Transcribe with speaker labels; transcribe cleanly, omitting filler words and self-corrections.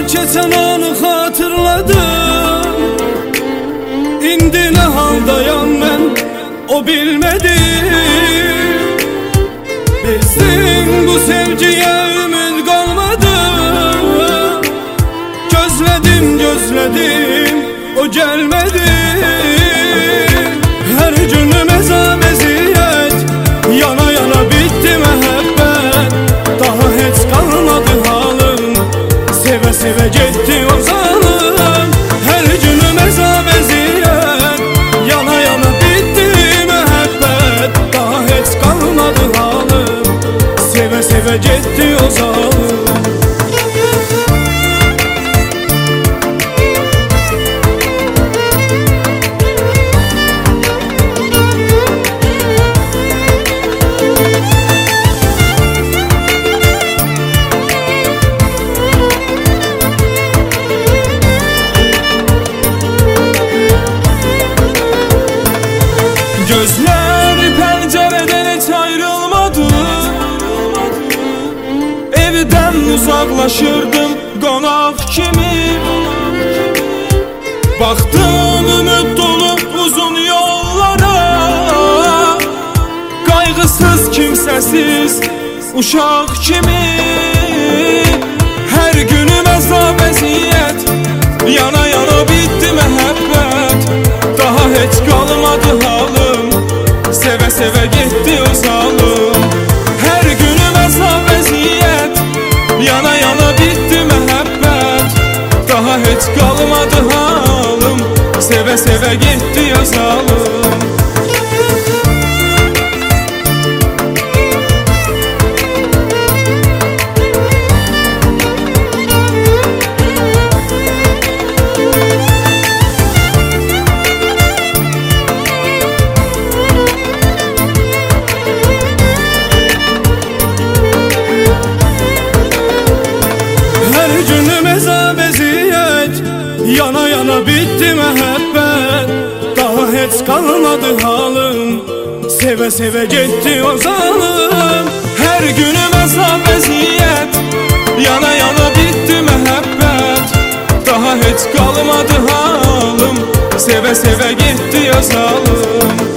Speaker 1: Keçen anı hatırladım. İndi ne haldayam ben o bilmedi. Bizim bu sevgiye ümit kalmadı. Gözledim gözledim o gelmedi. Her günüm ezab eziyet, yana yana bitti mehabbet. Daha hiç kalmadı halım, seve seve gitti o zalim. Her günüm ezab eziyet, yana yana bitti mehabbet. Daha hiç kalmadı halım, seve seve gitti o zalim. Gözleri pencereden hiç ayrılmadı. Evden uzaklaşırdım konak kimi. Baktım ümit dolu uzun yollara. Kaygısız kimsesiz uşak kimi. Her günüm azap eziyet, yana yana bitti mehabbet. Daha hiç kalmadı halım, seve seve gitti o zalim. Her günüm azap eziyet, yana yana bitti mehabbet. Daha hiç kalmadı halım, seve seve gitti o zalim. Yana yana bitti mehabbet. Daha hiç kalmadı halım, seve seve gitti o zalim. Her günüm azap eziyet, yana yana bitti mehabbet. Daha hiç kalmadı halım, seve seve gitti o zalim.